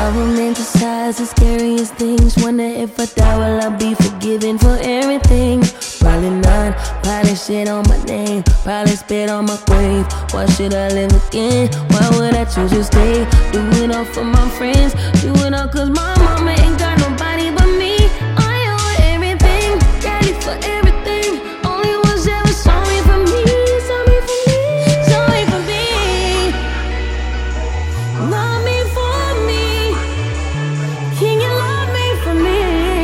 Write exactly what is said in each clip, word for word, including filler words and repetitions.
I romanticize the scariest things. Wonder if I die, will I be forgiven for everything? Probably not. Probably shit on my name. Probably spit on my grave. Why should I live again? Why would I choose to stay? Do it all for my friends. Do it all cause my mama ain't got nobody but me. I owe everything, ready for everything. Only ones that were sorry for me. Sorry for me. Sorry for me. Love me for me. Can you love me for me?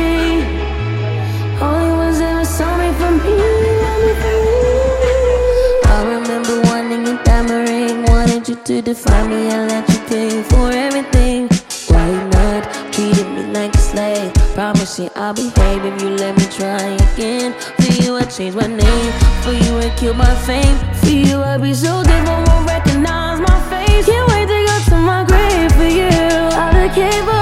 Only ones that were sorry for me. Love me for me. I remember wanting a diamond ring. Wanted you to define me and let you pay for everything. Why not? Treated me like a slave. Promise you I'll behave if you let me try again. For you I change my name. For you I kill my fame. For you I'll be so different, won't recognize my face. Can't wait to go to my grave for you. I'll decay for